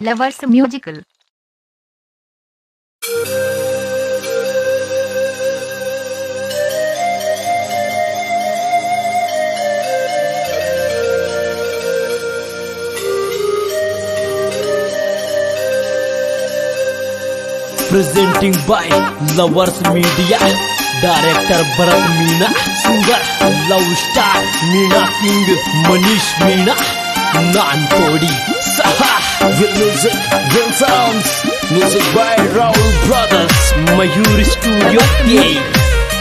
Lovers Musical. Presenting by Lovers Media. Director Bharat Meena. Singer Love Star Meena King Manish Meena. Nantodi Saha. With music, with sounds. Music by Rahul Brothers. Mayur Studio PA.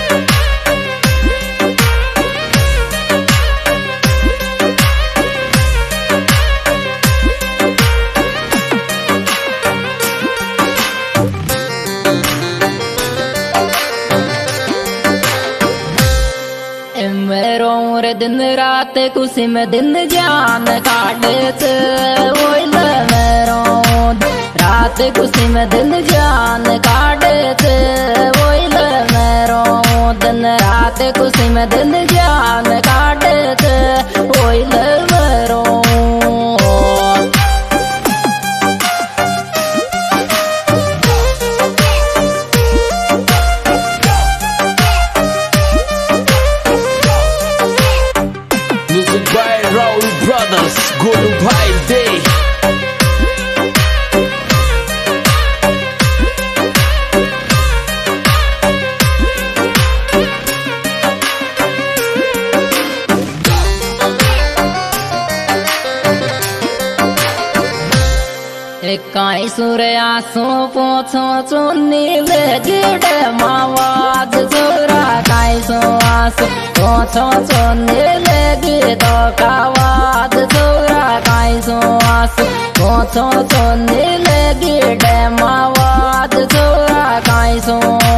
दिन रात खुशी में दिन जान काटे ओइल मेरो रात खुशी में दिन जान काटे ओइल मेरो दिन रात खुशी में दिन जान काटे ओइल मेरो Brothers, Guru Bhai Day. काई सूर्यासो पोछो चुन्नी ले गिड मावाज जोरा काई सो आसो पोछो चुन्नी ले गिड कावाज जोरा काई सो आसो पोछो चुन्नी ले गिड मावाज जोरा काई सो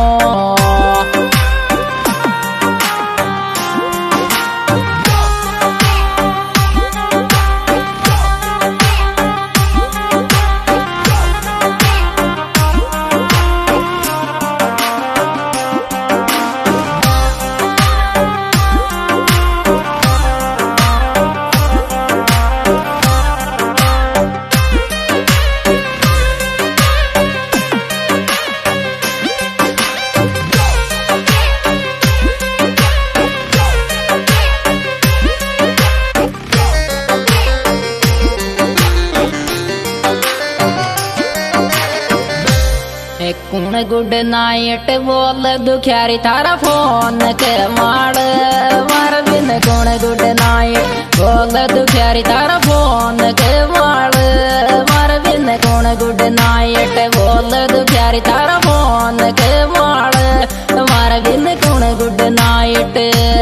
कुण गुड नाइट बोल दुखियारी थारा फोन के माड़ मार बिन कुण गुड नाइट बोल दुखियारी थारा फोन के माड़ मार बिन कुण गुड नाइट बोल दुखियारी थारा फोन के माड़ मार बिन कुण गुड नाइट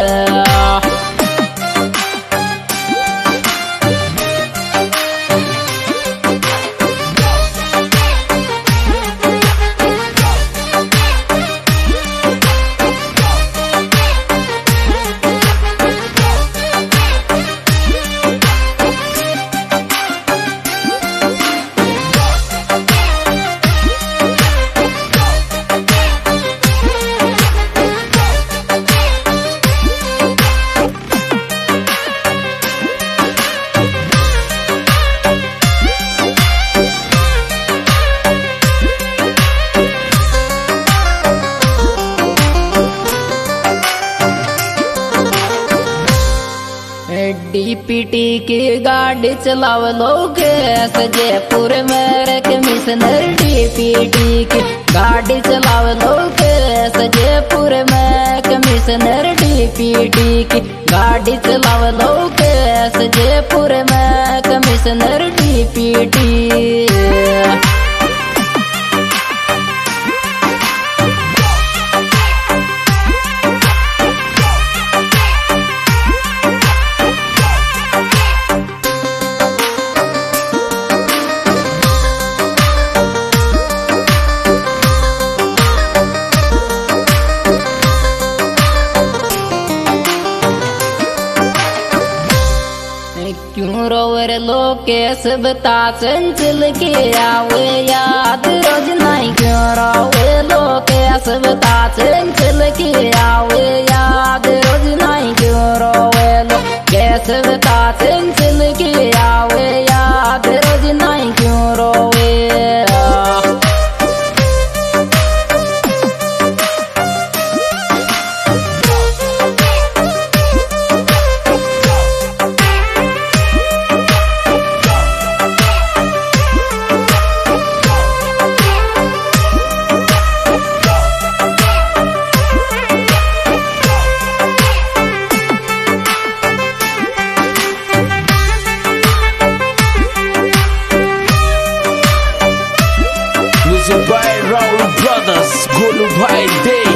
डीपीटी की गाड़ी चलाव लोग जयपुर में कमिश्नर डीपीटी की गाड़ी चलाव लोग जयपुर में कमिश्नर डीपीटी की गाड़ी चलाव लोग जयपुर में कमिश्नर डीपीटी क्यों रोवर लोकेश बता चंचल के आवे याद रोज नहीं क्यों रोवे लोकेश बता चंचल के आवे याद रोज नहीं क्यों रोवे लोकेश कैसे बता चिल के आवे याद रोज नहीं क्यों रोवे। Music by Raul Brothers, Golu Bhai Day.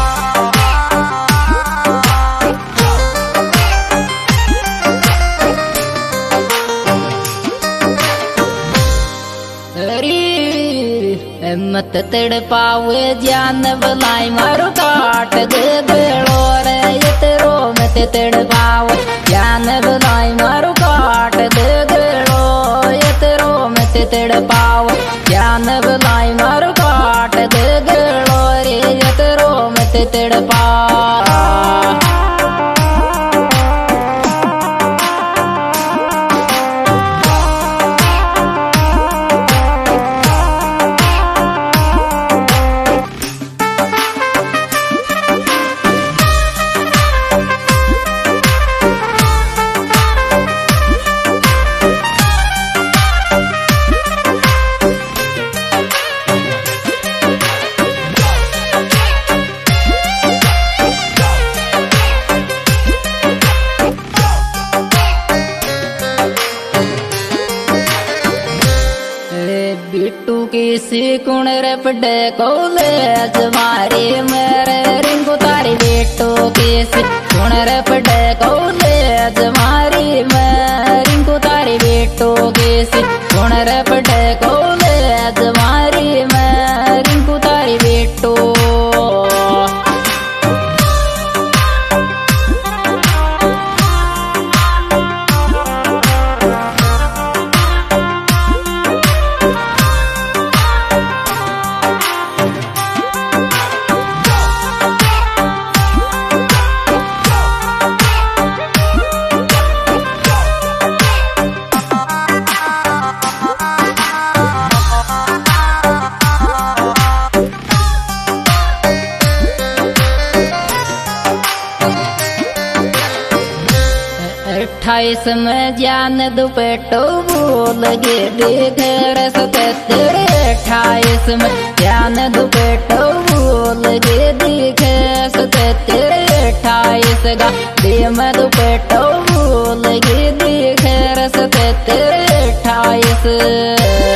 मत तड़ पावे जान बलाई मारो काट दे बेड़ो रे ये तेरो मत तड़ पावे जान बलाई मारो काट दे बेड़ो ये तेरो मत तड़ पावे जान बलाई मारो काट दे बेड़ो रे ये तेरो मत तड़ पा। बिट्टू किसी कुण रपडे कॉलेज मारे मेरे रिंकू तारी बिट्टू किसी कुण रपडे कॉलेज मारी मैं रिंकू तारी बिट्टू किसी कुण रपडे कॉलेज मारी मैं रिंकू तारी बिट्टू। अट्ठाईस में जान दुपट्टो बोल गे देखे तेरे 28 में जान दुपट्टो बोल गे देखे तेरे 28 गा दे में दुपट्टो बोल गे देखे तेरे 28।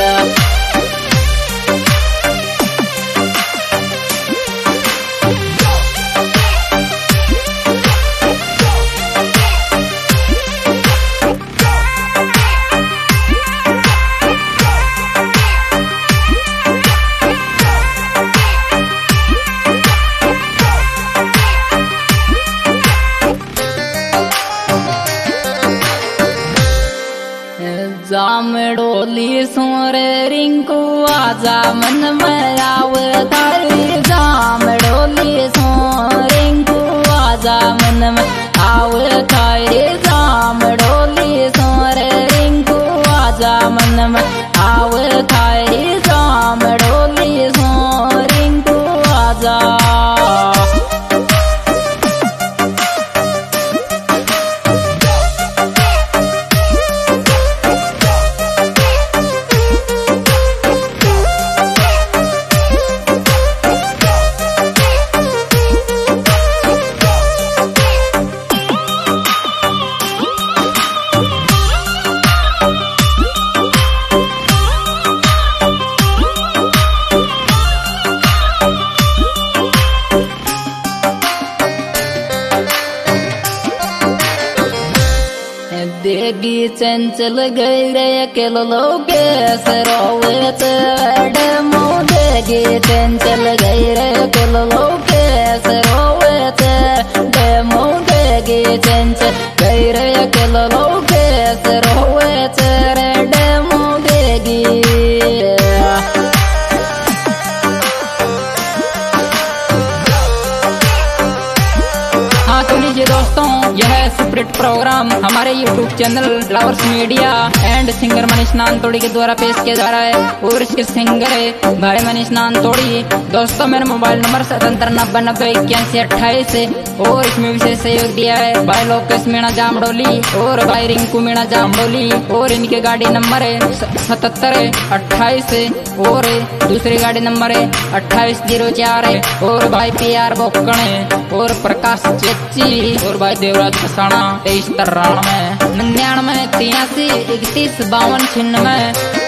जाम डोली सोरे रिंकू आजा मन में आवे तारी जाम डोली सो रिंकू आजा मन में आवे तारी जाम डोली सोरे रिंकू आजा मन में आवे तारी जाम डोली सो रिंकू आजा। देगी चंचल गई रे अकेल लोगे सरोवत डमो देगी चंचल गई रे अकेल लोगे सरोवत डमो देगी चंचल गई रे अकेल लोगे सरोवत डमो देगी। हाँ तो लीजिए दोस्तों, यह सेपरेट प्रोग्राम हमारे YouTube channel flowers media and singer Manish Nantodi के द्वारा पेश किया जा रहा है और इसके सिंगर है भाई मनीष नानतोड़ी। दोस्तों मेरा मोबाइल नंबर 77908128 और इसमें विशेष सहयोग दिया है भाई लोकेश मीणा जामडोली और भाई रिंकू मीणा जामडोली और इनके गाड़ी नंबर है 7728 और दूसरी गाड़ी नंबर है 2804 और भाई PR बोकणे और प्रकाश चेची और भाई देवराज खसाना 2393 99 83 31 52 96।